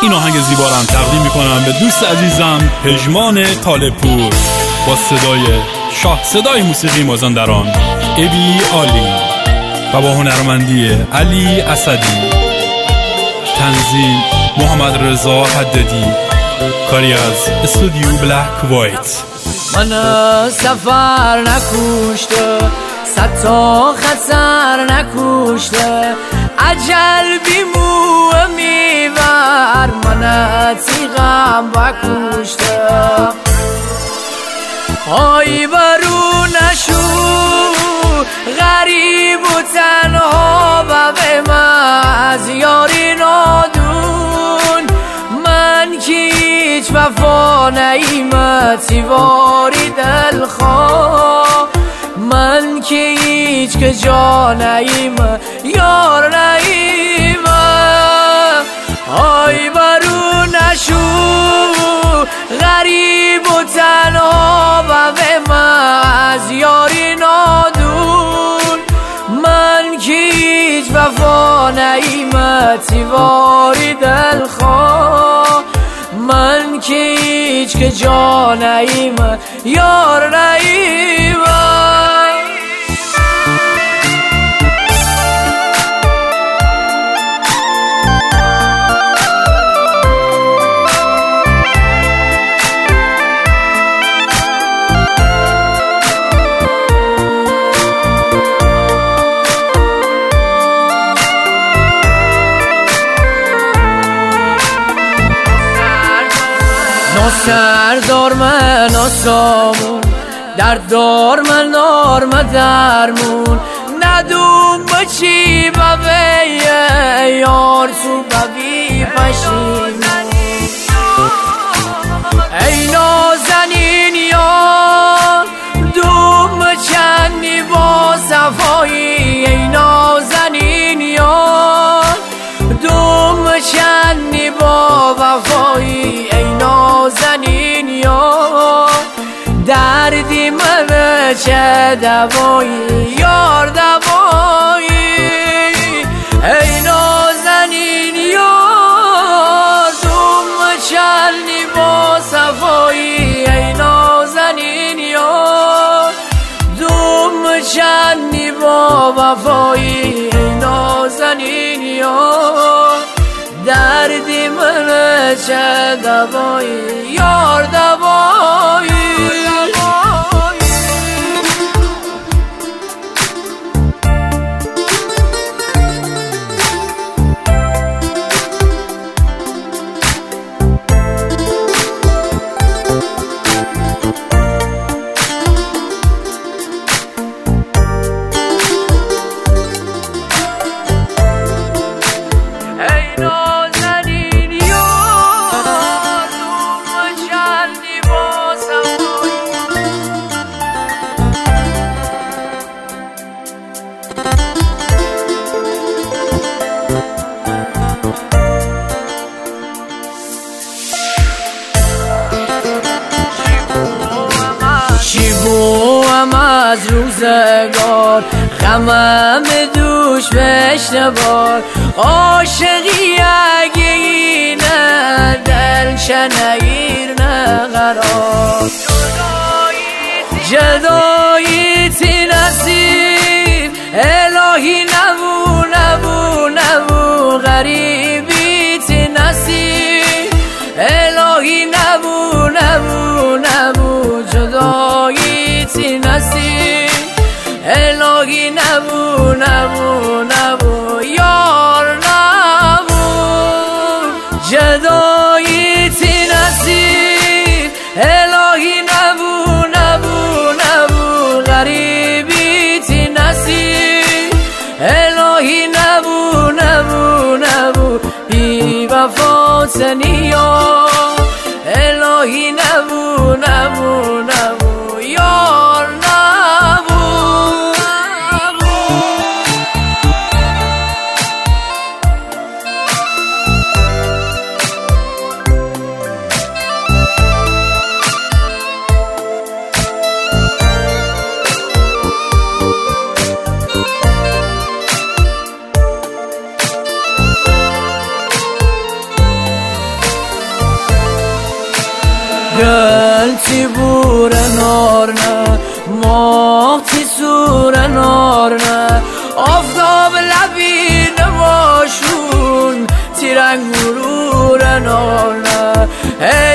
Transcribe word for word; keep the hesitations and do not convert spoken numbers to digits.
این آهنگ زیبا رو هم تقدیم میکنم به دوست عزیزم پژمان طالب‌پور با صدای شاه صدای موسیقی مازندران ابی عالی و با هنرمندی علی اسدی، تنظیم محمد رضا حدادی، کاری از استودیو بلک وایت. من سفر نکشته، صد تا خطر نکشته، عجل بیمو میبر من تیغم بکشته. آی برو نشو غریب و تنها و به من از یاری نادون، من که هیچ وفا نایمتی واری دلخواه، من که هیچ که جا نایمه یار نایمه. آی برو نشو غریب و تنها و به من از یاری نادون، من که هیچ وفا نایمتی واری دلخواه، من که هیچ که جا نایمه یار نایمه. سردار من آسامون، دردار من نارم درمون، ندوم بچی ببیه یار تو ببی پشیمون. ای نازنین یار دوم چندی با صفایی، ای نازنین یار دوم چندی با وفایی، ای نازنین یار دردی من چه دوایی یار دوایی. ای نازنین یار دوم چندی با صفایی، ای نازنین یار دوم چندی با وفایی، ای نازنین یار دردی من چه دوایی یار دوایی. شیبوام از روزگار غمم دوش بشته بار، عاشقی اگه اینه دل شنگیر نقرار، جدایی تی نصیب الهی نبو نبو نبو، غریبی تی نصیب الهی نبو نبو نبو، جدایی تی نصیب الهی نبو نبو نبو یار نبو، جدایی تی نصیب الهی نبو نبو نبو، غریبی تی نصیب الهی نبو نبو نبو، بی وفا سنیا الهی نبو نبو نبو یار نبو. گل تی بور نار نه ماه تی سور نار نه آفتاب لبی نماشون تی رنگ مرور نار نه